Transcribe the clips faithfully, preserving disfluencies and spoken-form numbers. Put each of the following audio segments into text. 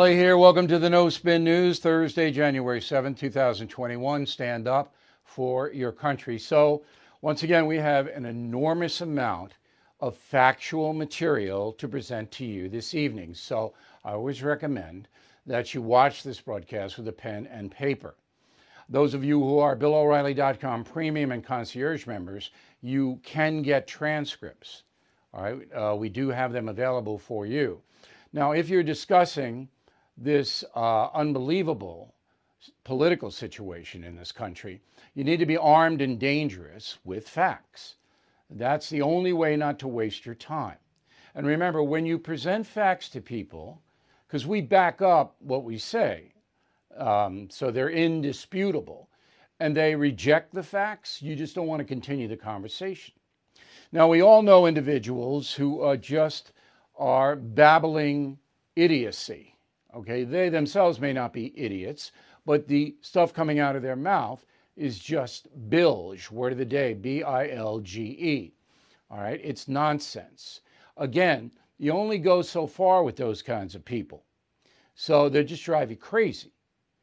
O'Reilly here. Welcome to the No Spin News, Thursday, January seventh, two thousand twenty-one. Stand up for your country. So, once again, we have an enormous amount of factual material to present to you this evening. So, I always recommend that you watch this broadcast with a pen and paper. Those of you who are Bill O'Reilly dot com premium and concierge members, you can get transcripts. All right, uh, we do have them available for you. Now, if you're discussing this uh, unbelievable political situation in this country, you need to be armed and dangerous with facts. That's the only way not to waste your time. And remember, when you present facts to people, because we back up what we say, um, so they're indisputable, and they reject the facts, you just don't want to continue the conversation. Now, we all know individuals who uh, just are babbling idiocy, okay? They themselves may not be idiots, but the stuff coming out of their mouth is just bilge, word of the day, B I L G E, all right? It's nonsense. Again, you only go so far with those kinds of people, so they just drive you crazy.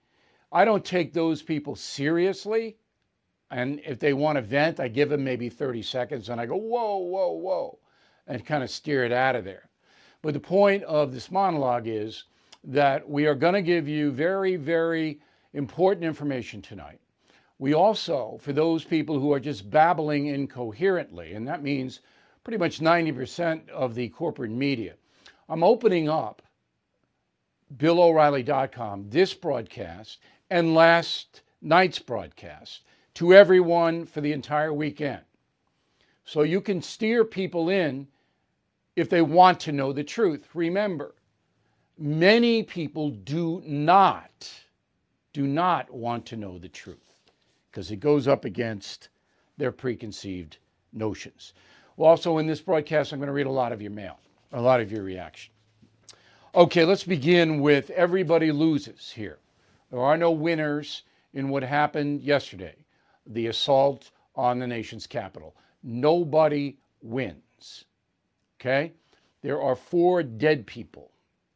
I don't take those people seriously, and if they want to vent, I give them maybe thirty seconds, and I go, whoa, whoa, whoa, and kind of steer it out of there. But the point of this monologue is that we are going to give you very, very important information tonight. We also, for those people who are just babbling incoherently, and that means pretty much ninety percent of the corporate media, I'm opening up Bill O'Reilly dot com, this broadcast, and last night's broadcast to everyone for the entire weekend. So you can steer people in if they want to know the truth. Remember, many people do not, do not want to know the truth because it goes up against their preconceived notions. Well, also in this broadcast, I'm going to read a lot of your mail, a lot of your reaction. Okay, let's begin with everybody loses here. There are no winners in what happened yesterday, the assault on the nation's capital. Nobody wins. Okay? There are four dead people.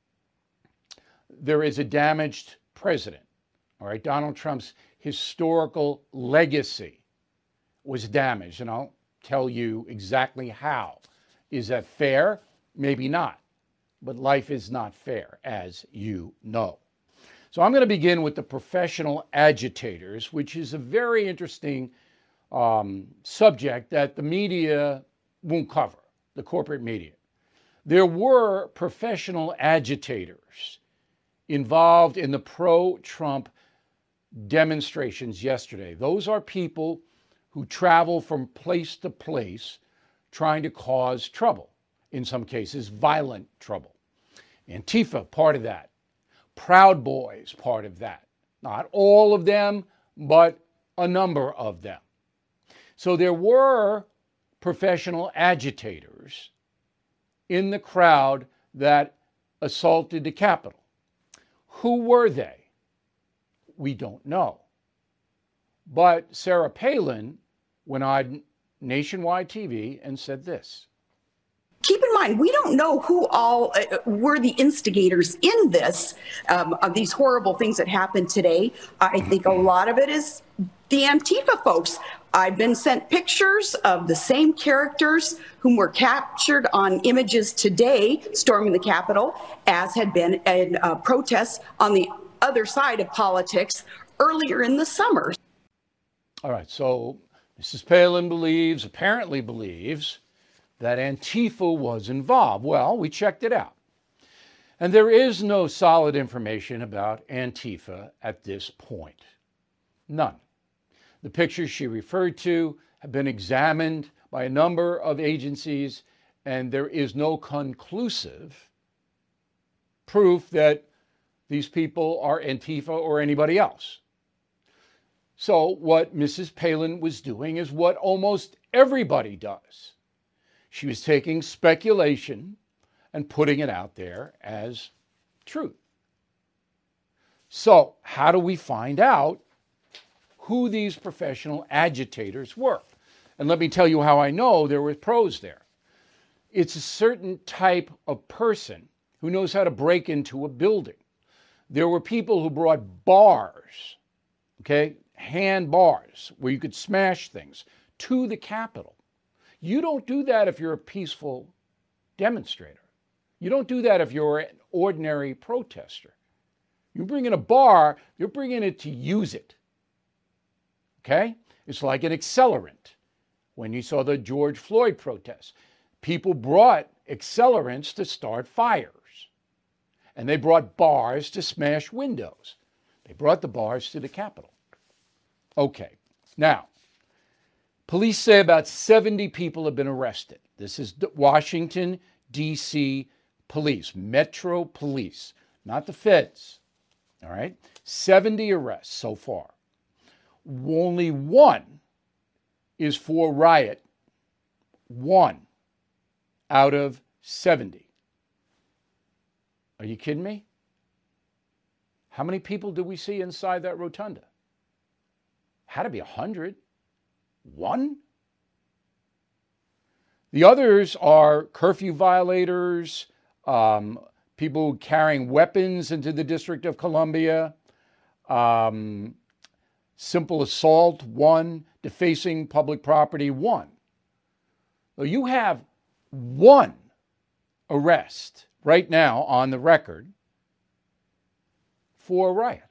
There is a damaged president. All right? Donald Trump's historical legacy was damaged, and I'll tell you exactly how. Is that fair? Maybe not. But life is not fair, as you know. So I'm going to begin with the professional agitators, which is a very interesting um, subject that the media won't cover, the corporate media. There were professional agitators involved in the pro-Trump demonstrations yesterday. Those are people who travel from place to place trying to cause trouble, in some cases violent trouble. Antifa, part of that. Proud Boys, part of that. Not all of them, but a number of them. So there were professional agitators in the crowd that assaulted the Capitol. Who were they? We don't know. But Sarah Palin went on nationwide T V and said this. Keep in mind, we don't know who all uh, were the instigators in this, um, of these horrible things that happened today. I think a lot of it is the Antifa folks. I've been sent pictures of the same characters whom were captured on images today storming the Capitol, as had been in uh, protests on the other side of politics earlier in the summer. All right, so Missus Palin believes, apparently believes, that Antifa was involved. Well, we checked it out. And there is no solid information about Antifa at this point. None. The pictures she referred to have been examined by a number of agencies, and there is no conclusive proof that these people are Antifa or anybody else. So what Missus Palin was doing is what almost everybody does. She was taking speculation and putting it out there as truth. So how do we find out who these professional agitators were? And let me tell you how I know there were pros there. It's a certain type of person who knows how to break into a building. There were people who brought bars, okay, hand bars where you could smash things to the Capitol. You don't do that if you're a peaceful demonstrator. You don't do that if you're an ordinary protester. You bring in a bar, you're bringing it to use it. Okay? It's like an accelerant. When you saw the George Floyd protests, people brought accelerants to start fires. And they brought bars to smash windows. They brought the bars to the Capitol. Okay. Now, police say about seventy people have been arrested. This is Washington, D C police, Metro Police, not the feds. All right? seventy arrests so far. Only one is for riot. One out of seventy. Are you kidding me? How many people do we see inside that rotunda? Had to be a hundred. One? The others are curfew violators, um, people carrying weapons into the District of Columbia, um, simple assault, one, defacing public property, one. So you have one arrest right now on the record for a riot.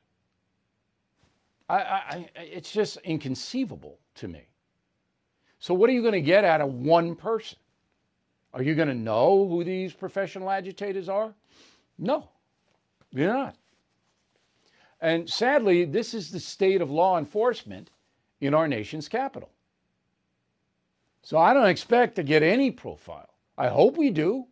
I, I, it's just inconceivable to me. So what are you going to get out of one person? Are you going to know who these professional agitators are? No, you're not. And sadly, this is the state of law enforcement in our nation's capital. So I don't expect to get any profile. I hope we do,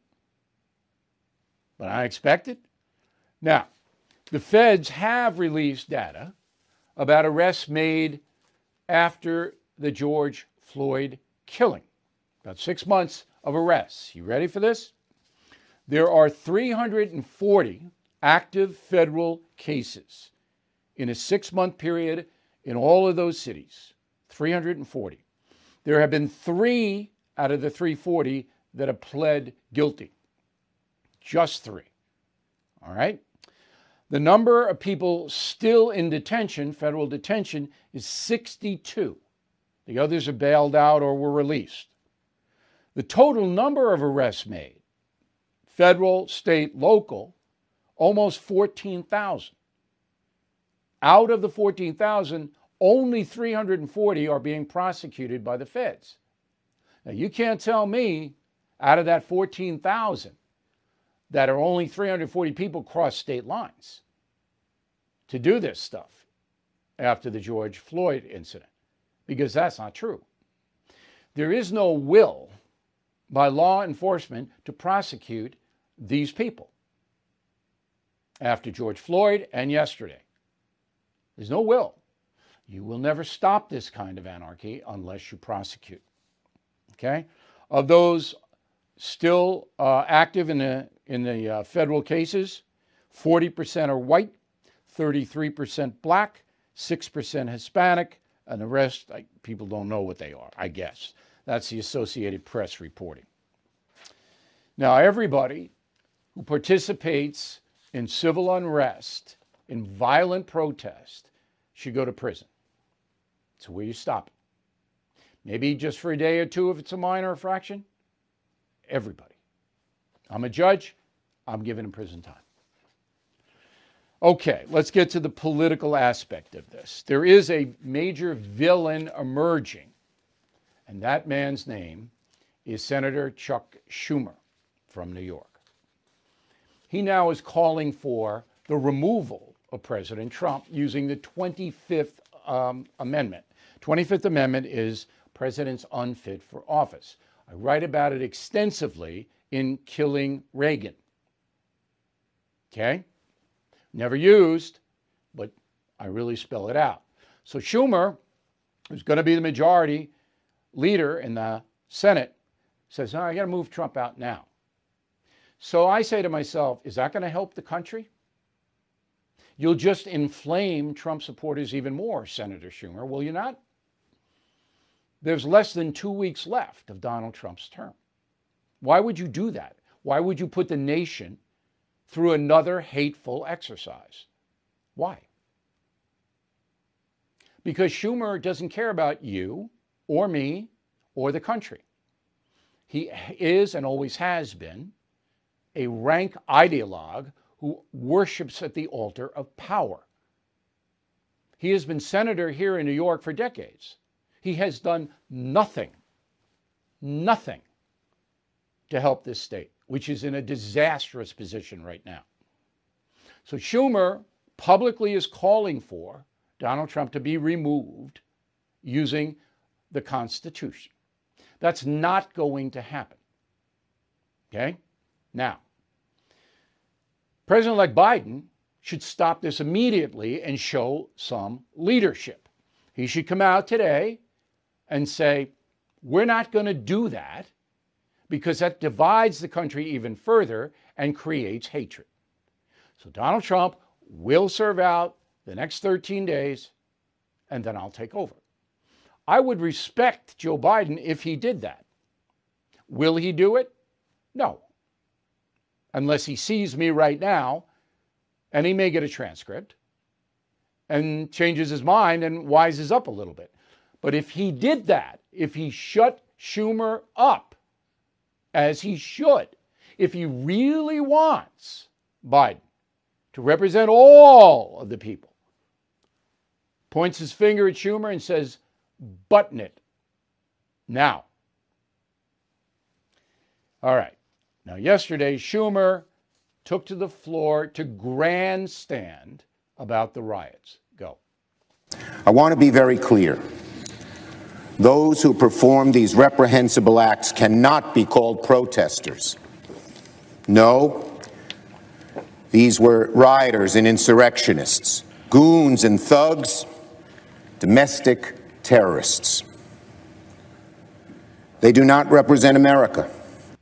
but I expect it. Now, the feds have released data about arrests made after the George Floyd killing. About six months of arrests. You ready for this? There are three hundred forty active federal cases in a six-month period in all of those cities. three hundred forty. There have been three out of the three hundred forty that have pled guilty. Just three. All right? The number of people still in detention, federal detention, is sixty-two. The others are bailed out or were released. The total number of arrests made, federal, state, local, almost fourteen thousand. Out of the fourteen thousand, only three hundred forty are being prosecuted by the feds. Now, you can't tell me out of that fourteen thousand that are only three hundred forty people cross state lines to do this stuff after the George Floyd incident, because that's not true. There is no will by law enforcement to prosecute these people after George Floyd and yesterday. There's no will. You will never stop this kind of anarchy unless you prosecute. Okay? Of those still uh, active in the, in the uh, federal cases, forty percent are white, thirty-three percent black, six percent Hispanic, and the rest, like, people don't know what they are, I guess. That's the Associated Press reporting. Now, everybody who participates in civil unrest, in violent protest, should go to prison. It's where you stop it. Maybe just for a day or two if it's a minor infraction. Everybody. I'm a judge. I'm giving them prison time. Okay, let's get to the political aspect of this. There is a major villain emerging, and that man's name is Senator Chuck Schumer from New York. He now is calling for the removal of President Trump using the twenty-fifth um, Amendment. twenty-fifth Amendment is presidents unfit for office. I write about it extensively in Killing Reagan. Okay? Never used, but I really spell it out. So Schumer, who's going to be the majority leader in the Senate, says, no, I got to move Trump out now. So I say to myself, is that going to help the country? You'll just inflame Trump supporters even more, Senator Schumer, will you not? There's less than two weeks left of Donald Trump's term. Why would you do that? Why would you put the nation through another hateful exercise? Why? Because Schumer doesn't care about you or me or the country. He is and always has been a rank ideologue who worships at the altar of power. He has been senator here in New York for decades. He has done nothing, nothing to help this state, which is in a disastrous position right now. So Schumer publicly is calling for Donald Trump to be removed using the Constitution. That's not going to happen. Okay? Now, President-elect Biden should stop this immediately and show some leadership. He should come out today and say, we're not going to do that because that divides the country even further and creates hatred. So Donald Trump will serve out the next thirteen days, and then I'll take over. I would respect Joe Biden if he did that. Will he do it? No. Unless he sees me right now, and he may get a transcript and changes his mind and wises up a little bit. But if he did that, if he shut Schumer up, as he should, if he really wants Biden to represent all of the people, points his finger at Schumer and says, button it now. All right. Now, yesterday, Schumer took to the floor to grandstand about the riots. Go. I want to be very clear. Those who perform these reprehensible acts cannot be called protesters. No, these were rioters and insurrectionists, goons and thugs, domestic terrorists. They do not represent America.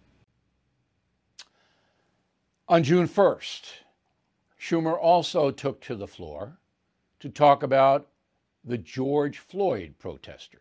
On June first, Schumer also took to the floor to talk about the George Floyd protesters.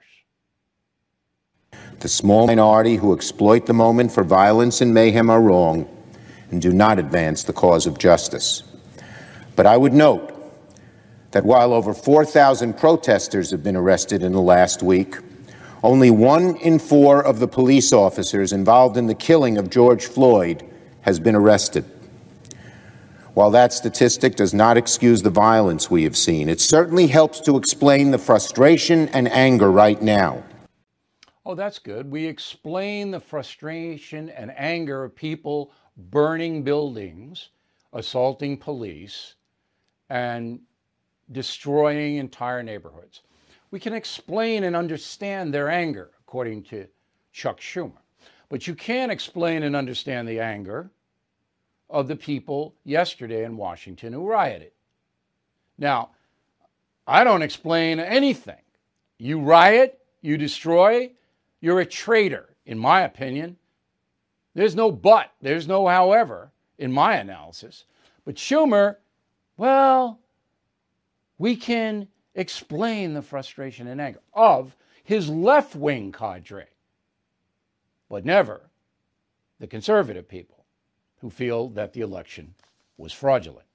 The small minority who exploit the moment for violence and mayhem are wrong and do not advance the cause of justice. But I would note that while over four thousand protesters have been arrested in the last week, only one in four of the police officers involved in the killing of George Floyd has been arrested. While that statistic does not excuse the violence we have seen, it certainly helps to explain the frustration and anger right now. Oh, that's good. We explain the frustration and anger of people burning buildings, assaulting police, and destroying entire neighborhoods. We can explain and understand their anger, according to Chuck Schumer. But you can't explain and understand the anger of the people yesterday in Washington who rioted. Now, I don't explain anything. You riot, you destroy, you're a traitor, in my opinion. There's no but, there's no however, in my analysis. But Schumer, well, we can explain the frustration and anger of his left-wing cadre, but never the conservative people who feel that the election was fraudulent.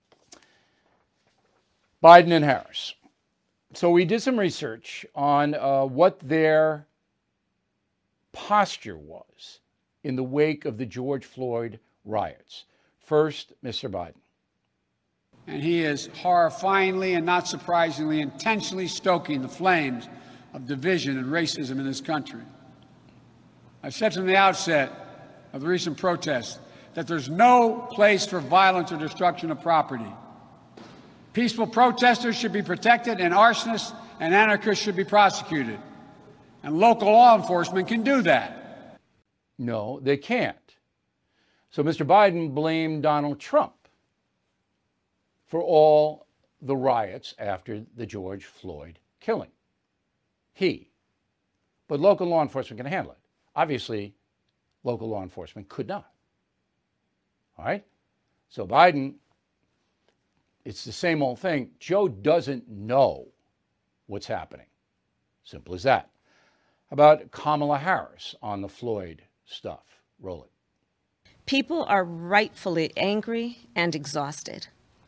Biden and Harris. So we did some research on uh, what their posture was in the wake of the George Floyd riots. First, Mister Biden. And he is horrifyingly and not surprisingly intentionally stoking the flames of division and racism in this country. I've said from the outset of the recent protests that there's no place for violence or destruction of property. Peaceful protesters should be protected, and arsonists and anarchists should be prosecuted. And local law enforcement can do that. No, they can't. So Mister Biden blamed Donald Trump for all the riots after the George Floyd killing. He. But local law enforcement can handle it. Obviously, local law enforcement could not. All right? So Biden, it's the same old thing. Joe doesn't know what's happening. Simple as that. How about Kamala Harris on the Floyd stuff? Roll it. People are rightfully angry and exhausted.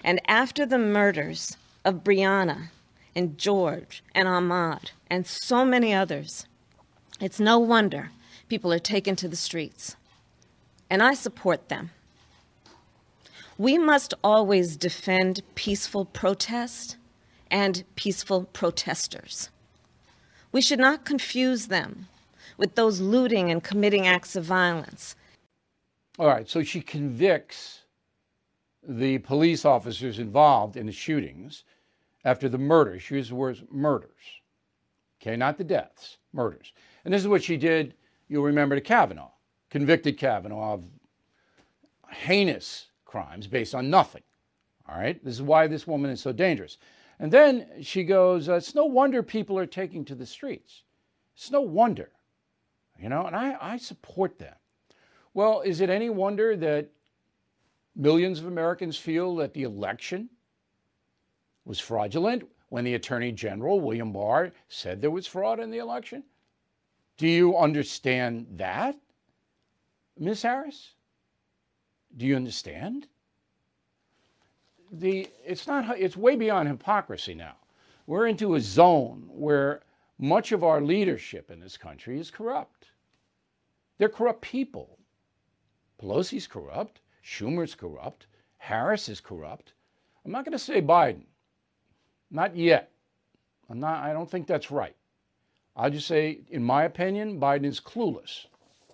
And after the murders of Breonna and George and Ahmaud and so many others, it's no wonder people are taken to the streets. And I support them. We must always defend peaceful protest and peaceful protesters. We should not confuse them with those looting and committing acts of violence. All right, so she convicts the police officers involved in the shootings after the murders. She used the words murders. Okay, not the deaths, murders. And this is what she did, you'll remember, to Kavanaugh. Convicted Kavanaugh of heinous crimes based on nothing. All right, this is why this woman is so dangerous. And then she goes, uh, it's no wonder people are taking to the streets. It's no wonder, you know, and I, I support that. Well, is it any wonder that millions of Americans feel that the election was fraudulent when the Attorney General, William Barr, said there was fraud in the election? Do you understand that, Miz Harris? Do you understand? The, it's not, it's way beyond hypocrisy now. We're into a zone where much of our leadership in this country is corrupt. They're corrupt people. Pelosi's corrupt. Schumer's corrupt. Harris is corrupt. I'm not going to say Biden. Not yet. I'm not, I don't think that's right. I'll just say, in my opinion, Biden is clueless.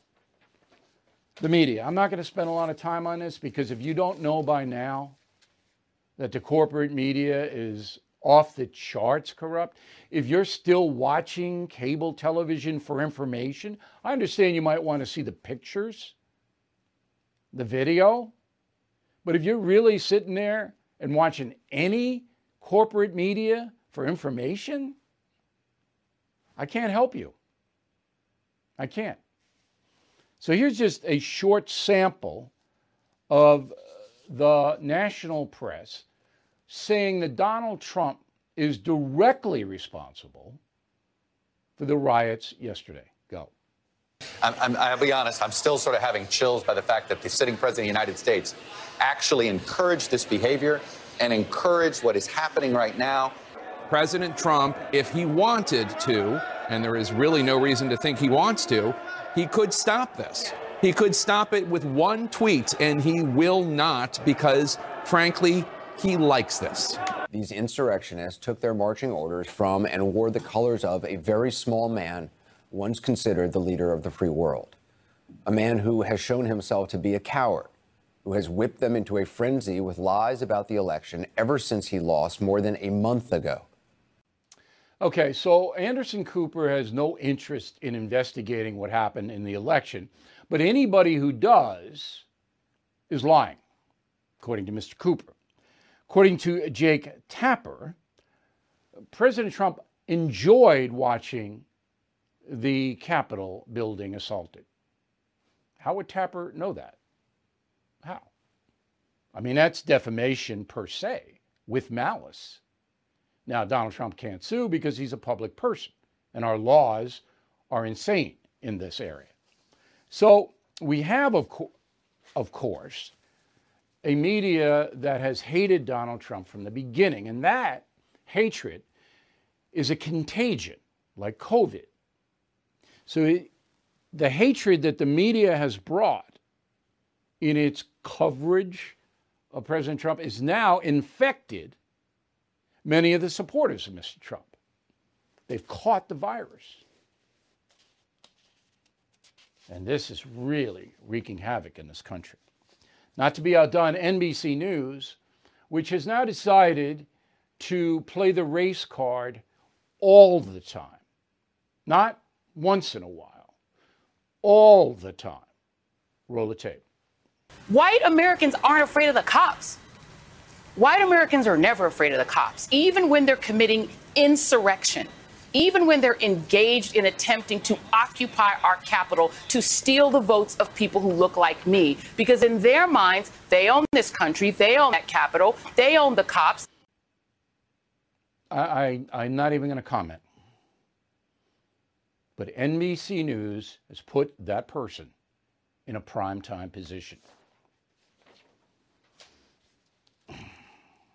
The media. I'm not going to spend a lot of time on this because if you don't know by now that the corporate media is off the charts corrupt, if you're still watching cable television for information, I understand you might want to see the pictures, the video, but if you're really sitting there and watching any corporate media for information, I can't help you. I can't. So here's just a short sample of the national press saying that Donald Trump is directly responsible for the riots yesterday. Go. I'm, I'm, I'll be honest, I'm still sort of having chills by the fact that the sitting president of the United States actually encouraged this behavior and encouraged what is happening right now. President Trump, if he wanted to, and there is really no reason to think he wants to, he could stop this. He could stop it with one tweet, and he will not because, frankly, he likes this. These insurrectionists took their marching orders from and wore the colors of a very small man, once considered the leader of the free world. A man who has shown himself to be a coward, who has whipped them into a frenzy with lies about the election ever since he lost more than a month ago. Okay, so Anderson Cooper has no interest in investigating what happened in the election, but anybody who does is lying, according to Mister Cooper. According to Jake Tapper, President Trump enjoyed watching the Capitol building assaulted. How would Tapper know that? How? I mean, that's defamation per se, with malice. Now, Donald Trump can't sue because he's a public person, and our laws are insane in this area. So we have, of, co- of course, a media that has hated Donald Trump from the beginning, and that hatred is a contagion, like COVID. So it, the hatred that the media has brought in its coverage of President Trump is now infected many of the supporters of Mister Trump. They've caught the virus. And this is really wreaking havoc in this country. Not to be outdone, N B C News, which has now decided to play the race card all the time, not once in a while, all the time. Roll the tape. White Americans aren't afraid of the cops. White Americans are never afraid of the cops, even when they're committing insurrection, even when they're engaged in attempting to occupy our Capitol to steal the votes of people who look like me. Because in their minds, they own this country, they own that Capitol, they own the cops. I, I, I'm not even going to comment. But N B C News has put that person in a primetime position.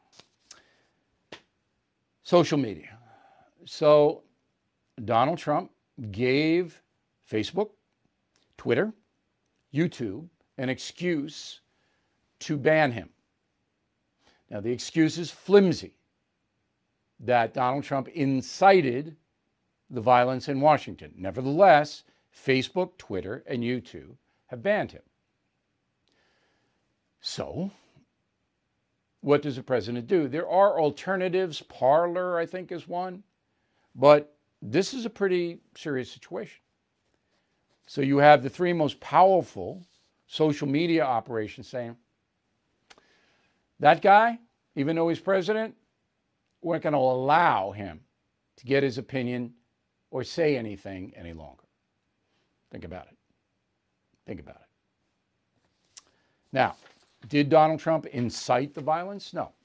social media. So Donald Trump gave Facebook, Twitter, YouTube an excuse to ban him. Now, the excuse is flimsy, that Donald Trump incited the violence in Washington. Nevertheless, Facebook, Twitter, and YouTube have banned him. So, what does the president do? There are alternatives. Parler, I think, is one. But this is a pretty serious situation. So you have the three most powerful social media operations saying, that guy, even though he's president, we're not going to allow him to get his opinion or say anything any longer. Think about it. Think about it. Now, did Donald Trump incite the violence? No.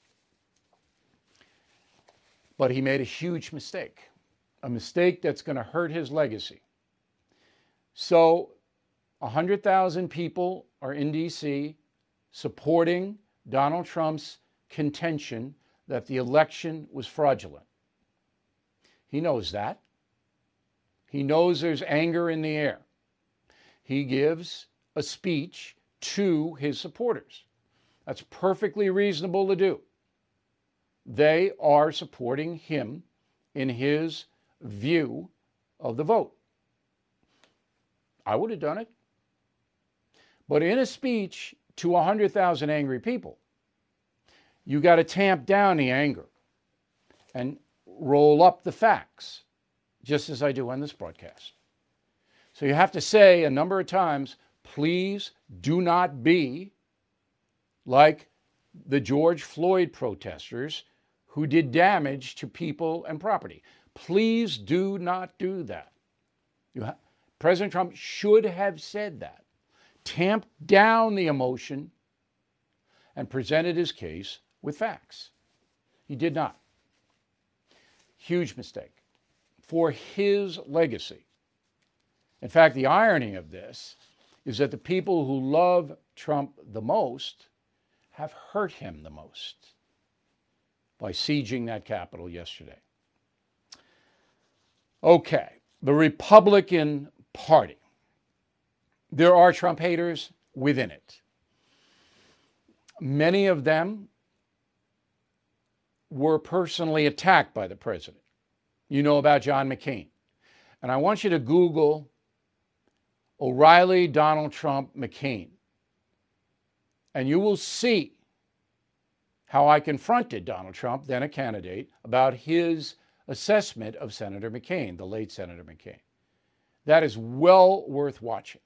But he made a huge mistake, a mistake that's going to hurt his legacy. So, one hundred thousand people are in D C supporting Donald Trump's contention that the election was fraudulent. He knows that. He knows there's anger in the air. He gives a speech to his supporters. That's perfectly reasonable to do. They are supporting him in his view of the vote. I would have done it. But in a speech to one hundred thousand angry people, you got to tamp down the anger and roll up the facts, just as I do on this broadcast. So you have to say a number of times, please do not be like the George Floyd protesters who did damage to people and property. Please do not do that. You ha- President Trump should have said that, tamped down the emotion, and presented his case with facts. He did not. Huge mistake for his legacy. In fact, the irony of this is that the people who love Trump the most have hurt him the most by sieging that Capitol yesterday. Okay, the Republican Party. There are Trump haters within it. Many of them were personally attacked by the president. You know about John McCain. And I want you to Google O'Reilly, Donald Trump, McCain. And you will see how I confronted Donald Trump, then a candidate, about his assessment of Senator McCain, the late Senator McCain. That is well worth watching.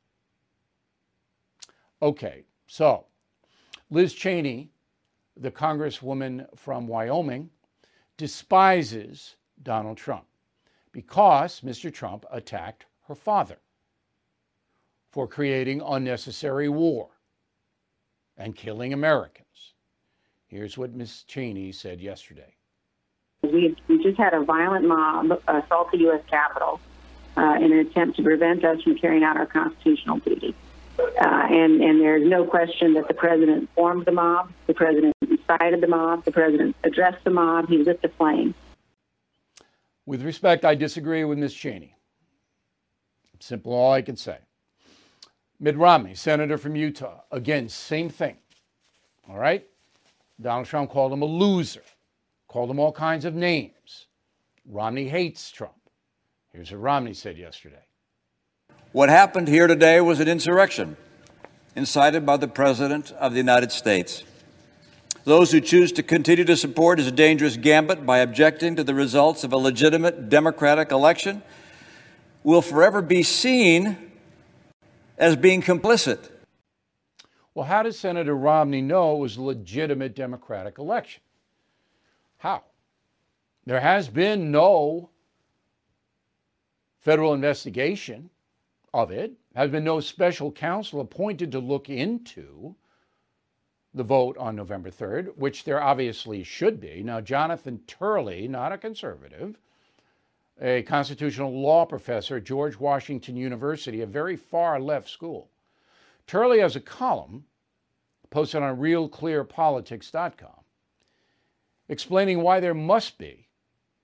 Okay, so Liz Cheney, the congresswoman from Wyoming, despises Donald Trump because Mister Trump attacked her father for creating unnecessary war and killing Americans. Here's what Miz Cheney said yesterday. We, we just had a violent mob assault the U S Capitol uh, in an attempt to prevent us from carrying out our constitutional duty. Uh, and, and there's no question that the president formed the mob, the president incited the mob, the president addressed the mob, he lit the flame. With respect, I disagree with Miz Cheney. Simple, all I can say. Mitt Romney, senator from Utah, again, same thing. All right? Donald Trump called him a loser, called him all kinds of names. Romney hates Trump. Here's what Romney said yesterday. What happened here today was an insurrection incited by the President of the United States. Those who choose to continue to support his dangerous gambit by objecting to the results of a legitimate democratic election will forever be seen as being complicit. Well, how does Senator Romney know it was a legitimate democratic election? How? There has been no federal investigation of it. There has been no special counsel appointed to look into the vote on November third, which there obviously should be. Now, Jonathan Turley, not a conservative, a constitutional law professor at George Washington University, a very far left school. Turley has a column posted on real clear politics dot com explaining why there must be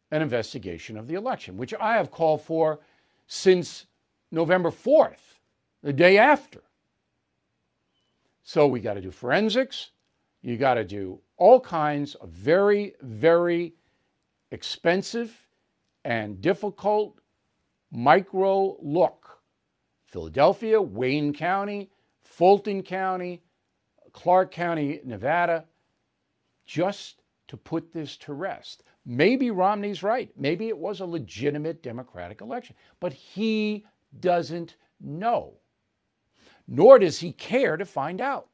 an investigation of the election, which I have called for since November fourth, the day after. So we got to do forensics. You got to do all kinds of very, very expensive and difficult micro look. Philadelphia, Wayne County, Fulton County, Clark County, Nevada, just to put this to rest. Maybe Romney's right. Maybe it was a legitimate Democratic election, but he doesn't know, nor does he care to find out.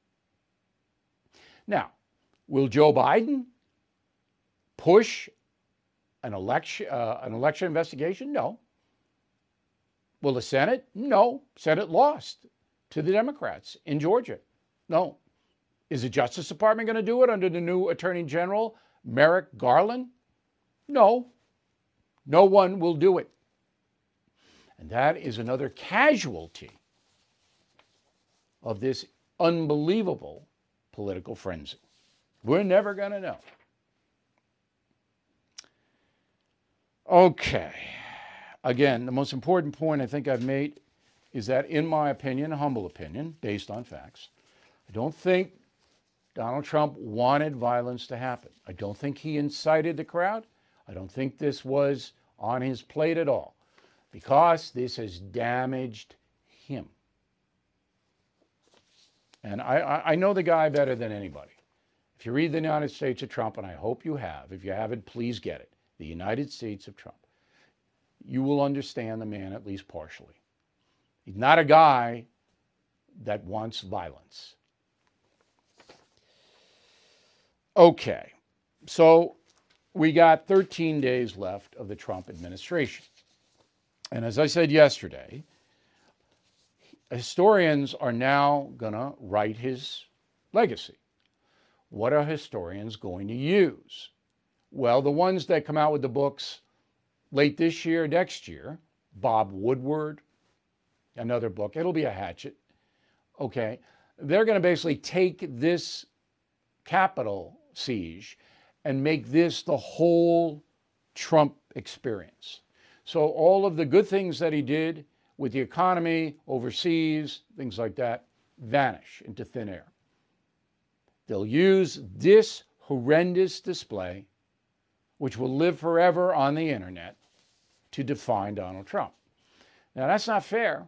Now, will Joe Biden push an election, uh, an election investigation? No. Will the Senate? No. Senate lost to the Democrats in Georgia. No. Is the Justice Department going to do it under the new Attorney General, Merrick Garland? No. No one will do it. And that is another casualty of this unbelievable political frenzy. We're never going to know. Okay. Again, the most important point I think I've made is that, in my opinion, a humble opinion, based on facts, I don't think Donald Trump wanted violence to happen. I don't think he incited the crowd. I don't think this was on his plate at all, because this has damaged him. And I, I know the guy better than anybody. If you read The United States of Trump, and I hope you have, if you haven't, please get it, The United States of Trump, you will understand the man at least partially. He's not a guy that wants violence. Okay, so we got thirteen days left of the Trump administration. And as I said yesterday, historians are now going to write his legacy. What are historians going to use? Well, the ones that come out with the books late this year, next year, Bob Woodward, another book, it'll be a hatchet, okay? They're going to basically take this Capitol siege and make this the whole Trump experience. So all of the good things that he did with the economy, overseas, things like that, vanish into thin air. They'll use this horrendous display, which will live forever on the internet, to define Donald Trump. Now, that's not fair,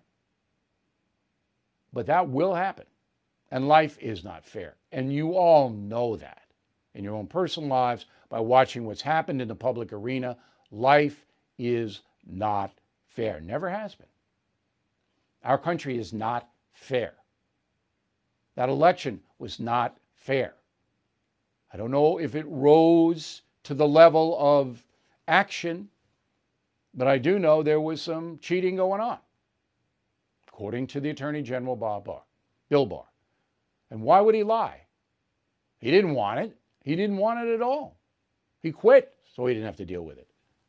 but that will happen. And life is not fair. And you all know that in your own personal lives by watching what's happened in the public arena. Life is not fair. Never has been. Our country is not fair. That election was not fair. I don't know if it rose to the level of action, but I do know there was some cheating going on, according to the Attorney General, Bob Barr, Bill Barr. And why would he lie? He didn't want it. He didn't want it at all. He quit, so he didn't have to deal with it.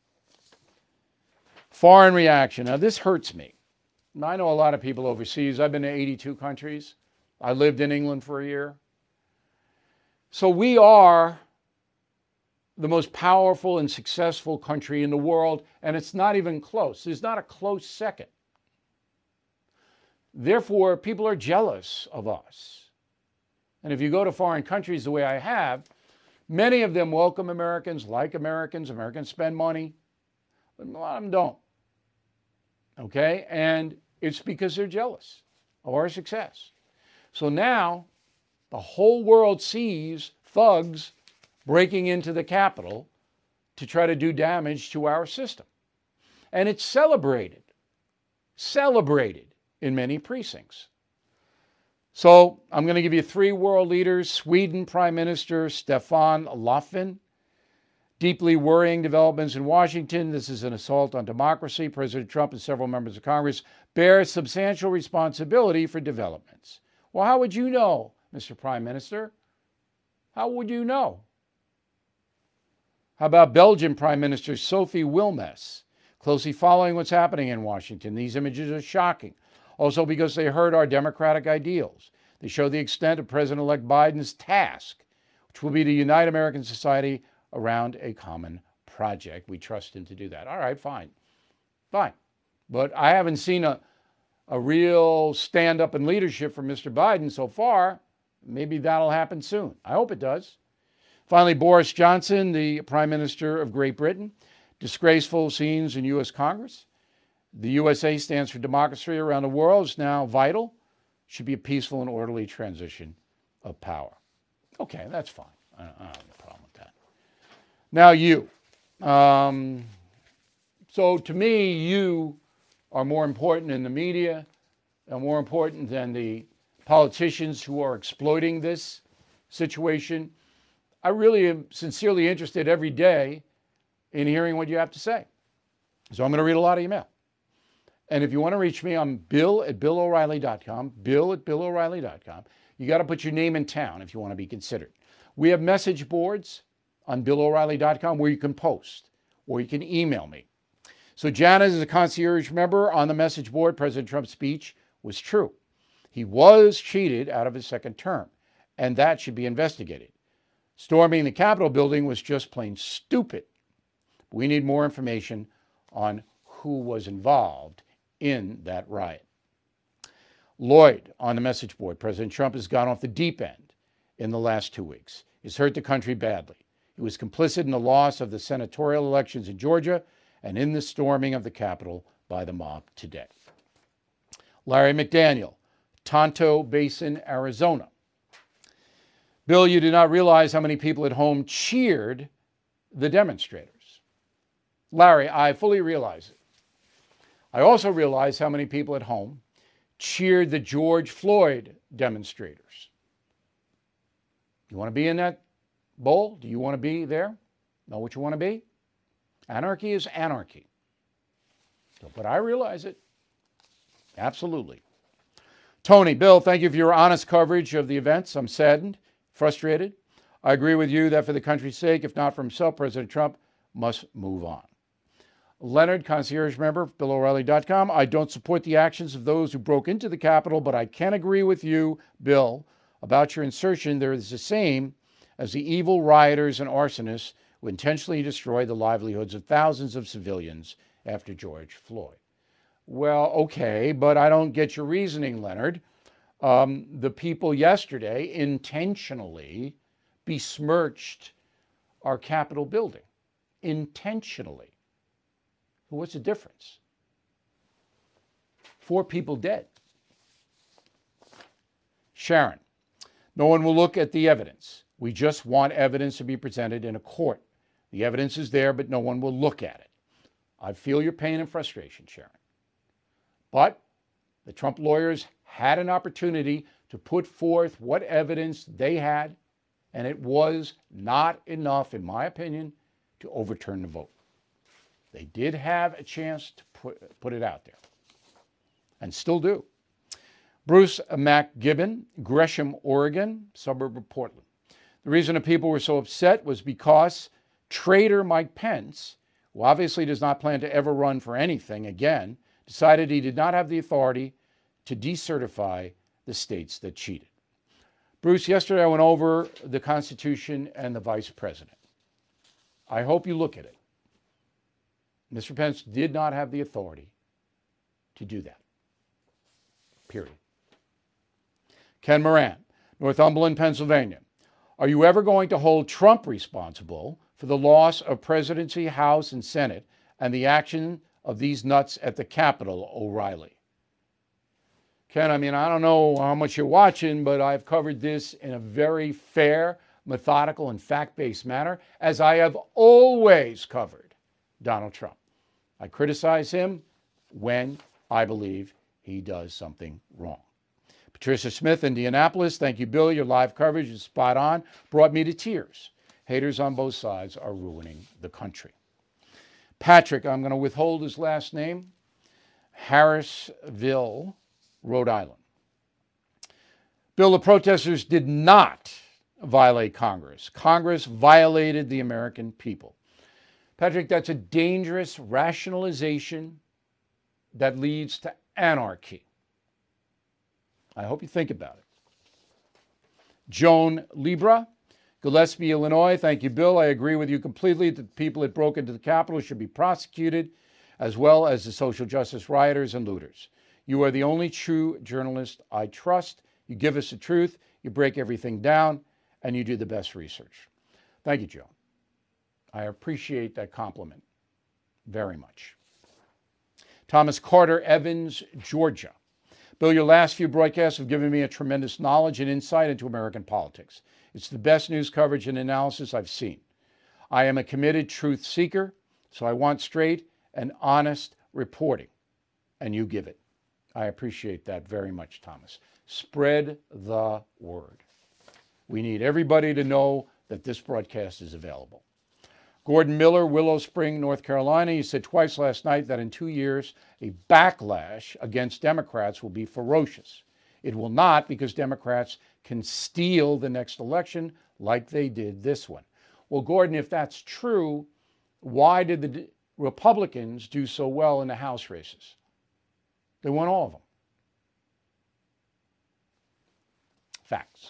Foreign reaction. Now, this hurts me. I know a lot of people overseas. I've been to eighty-two countries. I lived in England for a year. So we are the most powerful and successful country in the world, and it's not even close. There's not a close second. Therefore, people are jealous of us. And if you go to foreign countries the way I have, many of them welcome Americans, like Americans. Americans spend money, but a lot of them don't. Okay? And it's because they're jealous of our success. So now the whole world sees thugs breaking into the Capitol to try to do damage to our system. And it's celebrated, celebrated in many precincts. So I'm going to give you three world leaders. Sweden Prime Minister Stefan Löfven. Deeply worrying developments in Washington. This is an assault on democracy. President Trump and several members of Congress bear substantial responsibility for developments. Well, how would you know, Mister Prime Minister? How would you know? How about Belgian Prime Minister Sophie Wilmès? Closely following what's happening in Washington. These images are shocking. Also because they hurt our democratic ideals. They show the extent of President-elect Biden's task, which will be to unite American society around a common project. We trust him to do that. All right, fine. Fine. But I haven't seen a, a real stand-up in leadership from Mister Biden so far. Maybe that'll happen soon. I hope it does. Finally, Boris Johnson, the Prime Minister of Great Britain. Disgraceful scenes in U S Congress. The U S A stands for democracy around the world. It's now vital. Should be a peaceful and orderly transition of power. Okay, that's fine. I don't, I don't have a problem with that. Now you. Um, so to me, you are more important in the media and more important than the politicians who are exploiting this situation. I really am sincerely interested every day in hearing what you have to say. So I'm going to read a lot of email. And if you want to reach me, I'm bill at bill o'reilly dot com, bill at bill o'reilly dot com. You got to put your name in town if you want to be considered. We have message boards on bill o'reilly dot com where you can post or you can email me. So Janet is a concierge member on the message board. President Trump's speech was true. He was cheated out of his second term, and that should be investigated. Storming the Capitol building was just plain stupid. We need more information on who was involved in that riot. Lloyd on the message board. President Trump has gone off the deep end in the last two weeks. He's hurt the country badly. He was complicit in the loss of the senatorial elections in Georgia and in the storming of the Capitol by the mob today. Larry McDaniel, Tonto Basin, Arizona. Bill, you do not realize how many people at home cheered the demonstrators. Larry, I fully realize it. I also realize how many people at home cheered the George Floyd demonstrators. You want to be in that bowl? Do you want to be there? Know what you want to be? Anarchy is anarchy. So, but I realize it. Absolutely. Tony, Bill, thank you for your honest coverage of the events. I'm saddened, frustrated. I agree with you that for the country's sake, if not for himself, President Trump must move on. Leonard, concierge member, bill o'reilly dot com. I don't support the actions of those who broke into the Capitol, but I can agree with you, Bill, about your insertion. There is the same as the evil rioters and arsonists who intentionally destroyed the livelihoods of thousands of civilians after George Floyd. Well, okay, but I don't get your reasoning, Leonard. Um, the people yesterday intentionally besmirched our Capitol building. Intentionally. What's the difference? Four people dead. Sharon, no one will look at the evidence. We just want evidence to be presented in a court. The evidence is there, but no one will look at it. I feel your pain and frustration, Sharon. But the Trump lawyers had an opportunity to put forth what evidence they had, and it was not enough, in my opinion, to overturn the vote. They did have a chance to put, put it out there, and still do. Bruce McGibbon, Gresham, Oregon, suburb of Portland. The reason the people were so upset was because traitor Mike Pence, who obviously does not plan to ever run for anything again, decided he did not have the authority to decertify the states that cheated. Bruce, yesterday I went over the Constitution and the Vice President. I hope you look at it. Mister Pence did not have the authority to do that. Period. Ken Moran, Northumberland, Pennsylvania. Are you ever going to hold Trump responsible for the loss of presidency, House, and Senate and the action of these nuts at the Capitol, O'Reilly? Ken, I mean, I don't know how much you're watching, but I've covered this in a very fair, methodical, and fact-based manner, as I have always covered Donald Trump. I criticize him when I believe he does something wrong. Patricia Smith, Indianapolis. Thank you, Bill. Your live coverage is spot on. Brought me to tears. Haters on both sides are ruining the country. Patrick, I'm going to withhold his last name, Harrisville, Rhode Island. Bill, the protesters did not violate Congress. Congress violated the American people. Patrick, that's a dangerous rationalization that leads to anarchy. I hope you think about it. Joan Libra, Gillespie, Illinois. Thank you, Bill. I agree with you completely that the people that broke into the Capitol should be prosecuted, as well as the social justice rioters and looters. You are the only true journalist I trust. You give us the truth, you break everything down, and you do the best research. Thank you, Joe. I appreciate that compliment very much. Thomas Carter, Evans, Georgia. Bill, your last few broadcasts have given me a tremendous knowledge and insight into American politics. It's the best news coverage and analysis I've seen. I am a committed truth seeker, so I want straight and honest reporting, and you give it. I appreciate that very much, Thomas. Spread the word. We need everybody to know that this broadcast is available. Gordon Miller, Willow Spring, North Carolina. He said twice last night that in two years, a backlash against Democrats will be ferocious. It will not, because Democrats can steal the next election like they did this one. Well, Gordon, if that's true, why did the Republicans do so well in the House races? They won all of them. Facts.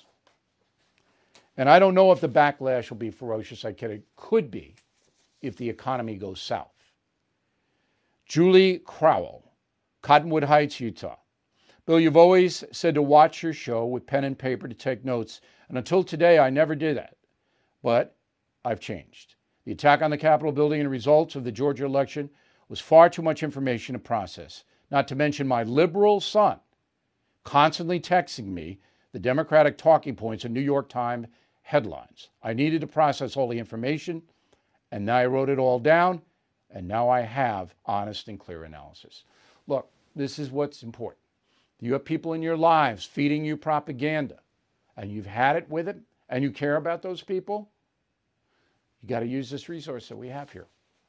And I don't know if the backlash will be ferocious. I it could be if the economy goes south. Julie Crowell, Cottonwood Heights, Utah. Bill, you've always said to watch your show with pen and paper to take notes, and until today, I never did that. But I've changed. The attack on the Capitol building and results of the Georgia election was far too much information to process, not to mention my liberal son constantly texting me the Democratic talking points in New York Times headlines. I needed to process all the information, and now I wrote it all down, and now I have honest and clear analysis. Look, this is what's important. You have people in your lives feeding you propaganda, and you've had it with it, and you care about those people, you got to use this resource that we have here.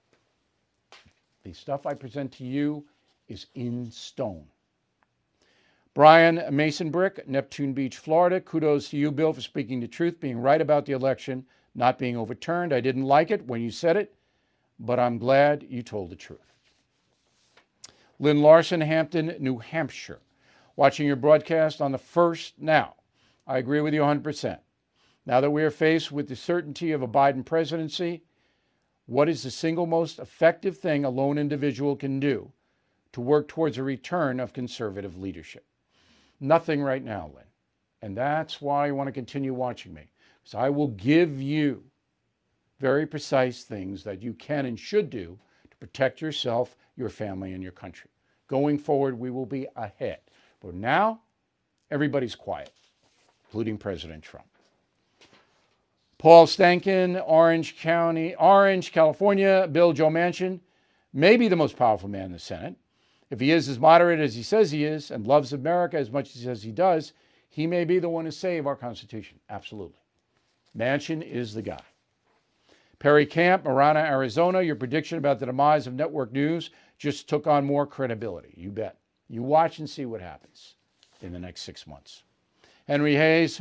The stuff I present to you is in stone. Brian Mason Brick, Neptune Beach, Florida. Kudos to you, Bill, for speaking the truth, being right about the election, not being overturned. I didn't like it when you said it, but I'm glad you told the truth. Lynn Larson, Hampton, New Hampshire. Watching your broadcast on the first now. I agree with you one hundred percent. Now that we are faced with the certainty of a Biden presidency, what is the single most effective thing a lone individual can do to work towards a return of conservative leadership? Nothing right now, Lynn. And that's why I want to continue watching me, because I will give you very precise things that you can and should do to protect yourself, your family, and your country. Going forward, we will be ahead. But now, everybody's quiet, including President Trump. Paul Stankin, Orange County, Orange, California. Bill, Joe Manchin, maybe the most powerful man in the Senate. If he is as moderate as he says he is and loves America as much as he says he does, he may be the one to save our Constitution. Absolutely. Manchin is the guy. Perry Camp, Marana, Arizona. Your prediction about the demise of network news just took on more credibility. You bet. You watch and see what happens in the next six months. Henry Hayes,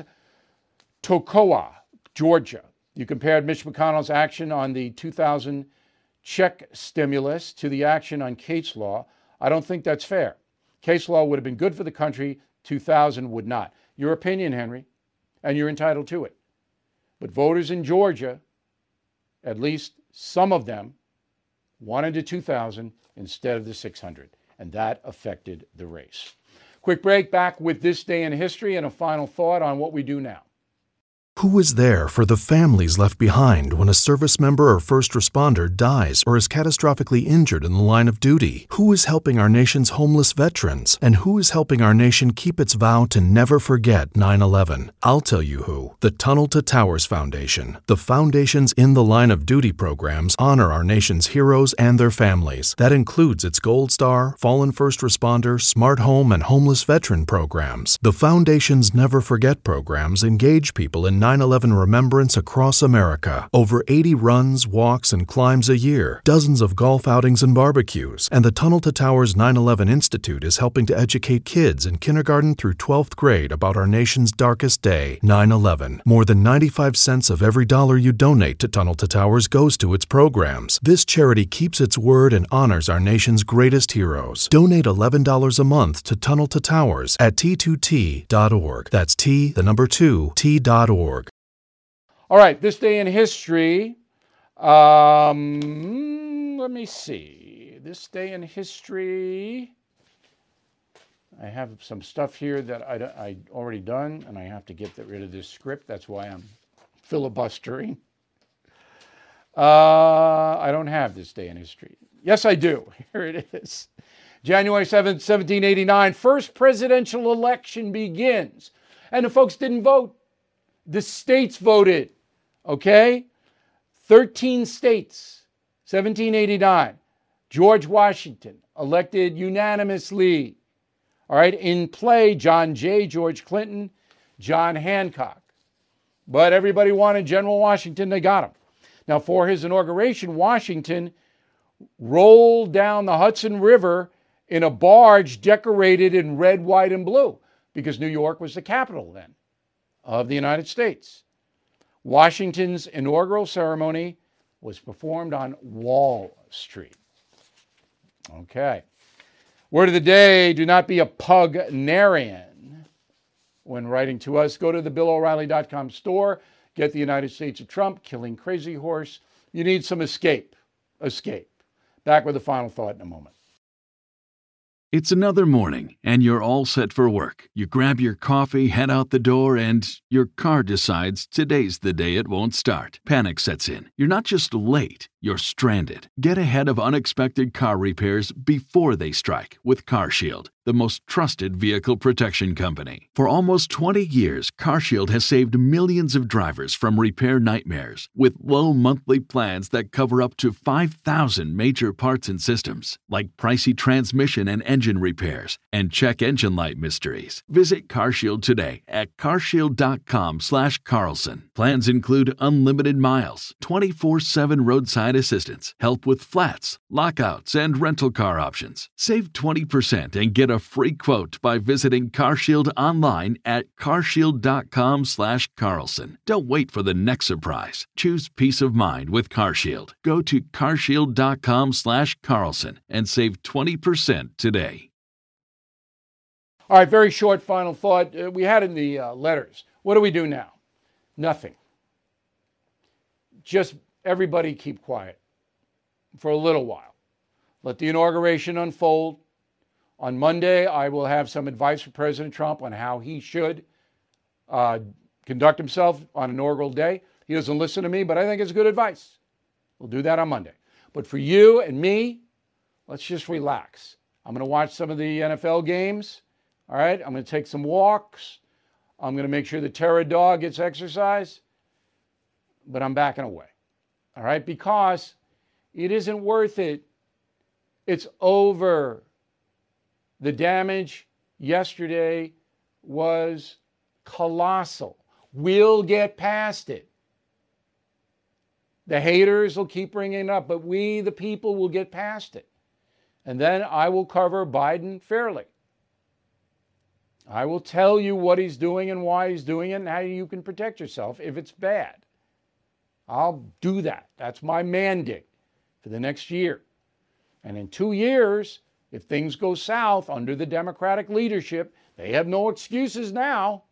Toccoa, Georgia. You compared Mitch McConnell's action on the two thousand check stimulus to the action on Kate's Law. I don't think that's fair. Kate's Law would have been good for the country. two thousand would not. Your opinion, Henry, and you're entitled to it. But voters in Georgia, at least some of them, wanted the two thousand instead of the six hundred. And that affected the race. Quick break, back with This Day in History and a final thought on what we do now. Who is there for the families left behind when a service member or first responder dies or is catastrophically injured in the line of duty? Who is helping our nation's homeless veterans? And who is helping our nation keep its vow to never forget nine eleven? I'll tell you who. The Tunnel to Towers Foundation. The foundation's In the Line of Duty programs honor our nation's heroes and their families. That includes its Gold Star, Fallen First Responder, Smart Home, and Homeless Veteran programs. The foundation's Never Forget programs engage people in nine eleven remembrance across America. Over eighty runs, walks, and climbs a year, dozens of golf outings and barbecues, and the Tunnel to Towers nine eleven Institute is helping to educate kids in kindergarten through twelfth grade about our nation's darkest day, nine eleven. More than ninety-five cents of every dollar you donate to Tunnel to Towers goes to its programs. This charity keeps its word and honors our nation's greatest heroes. Donate eleven dollars a month to Tunnel to Towers at T two T dot org. That's T, the number two, T dot org. All right, this day in history. Um, let me see. This day in history. I have some stuff here that I, I already done, and I have to get rid of this script. That's why I'm filibustering. Uh, I don't have this day in history. Yes, I do. Here it is. January seventh, seventeen eighty-nine, first presidential election begins. And the folks didn't vote. The states voted. Okay? thirteen states, seventeen eighty-nine. George Washington, elected unanimously. All right, in play, John Jay, George Clinton, John Hancock. But everybody wanted General Washington. They got him. Now, for his inauguration, Washington rolled down the Hudson River in a barge decorated in red, white, and blue, because New York was the capital then of the United States. Washington's inaugural ceremony was performed on Wall Street. Okay. Word of the day, do not be a pugnarian when writing to us. Go to the Bill O'Reilly dot com store. Get the United States of Trump, Killing Crazy Horse. You need some escape. Escape. Back with the final thought in a moment. It's another morning, and you're all set for work. You grab your coffee, head out the door, and your car decides today's the day it won't start. Panic sets in. You're not just late, you're stranded. Get ahead of unexpected car repairs before they strike with CarShield, the most trusted vehicle protection company. For almost twenty years, CarShield has saved millions of drivers from repair nightmares with low monthly plans that cover up to five thousand major parts and systems, like pricey transmission and engine repairs and check engine light mysteries. Visit CarShield today at carshield.com slash Carlson. Plans include unlimited miles, twenty-four seven roadside assistance, help with flats, lockouts, and rental car options. Save twenty percent and get a free quote by visiting CarShield online at carshield.com slash Carlson. Don't wait for the next surprise. Choose peace of mind with CarShield. Go to carshield.com slash Carlson and save twenty percent today. All right, very short final thought. Uh, we had in the uh, letters. What do we do now? Nothing. Just everybody keep quiet for a little while. Let the inauguration unfold. On Monday, I will have some advice for President Trump on how he should uh, conduct himself on inaugural day. He doesn't listen to me, but I think it's good advice. We'll do that on Monday. But for you and me, let's just relax. I'm going to watch some of the N F L games. All right, I'm going to take some walks. I'm going to make sure the Terra dog gets exercise. But I'm backing away. All right, because it isn't worth it. It's over. The damage yesterday was colossal. We'll get past it. The haters will keep bringing it up, but we, the people, will get past it. And then I will cover Biden fairly. I will tell you what he's doing and why he's doing it and how you can protect yourself if it's bad. I'll do that. That's my mandate for the next year. And in two years, if things go south under the Democratic leadership, they have no excuses now.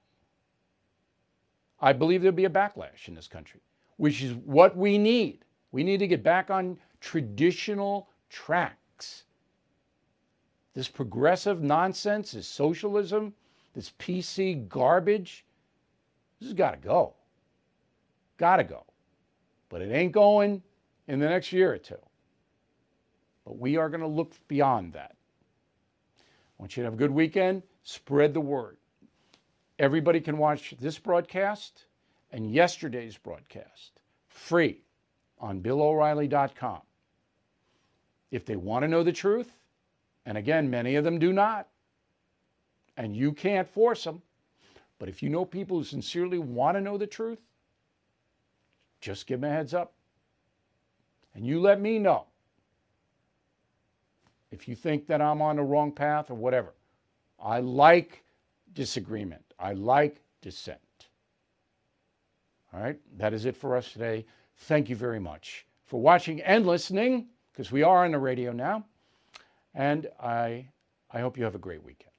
I believe there'll be a backlash in this country, which is what we need. We need to get back on traditional tracks. This progressive nonsense, this socialism, this P C garbage, this has got to go. Got to go. But it ain't going in the next year or two. But we are going to look beyond that. I want you to have a good weekend. Spread the word. Everybody can watch this broadcast and yesterday's broadcast free on Bill O'Reilly dot com. If they want to know the truth, and again, many of them do not, and you can't force them, but if you know people who sincerely want to know the truth, just give them a heads up. And you let me know if you think that I'm on the wrong path or whatever. I like disagreement. I like dissent. All right, that is it for us today. Thank you very much for watching and listening, because we are on the radio now. And I, I hope you have a great weekend.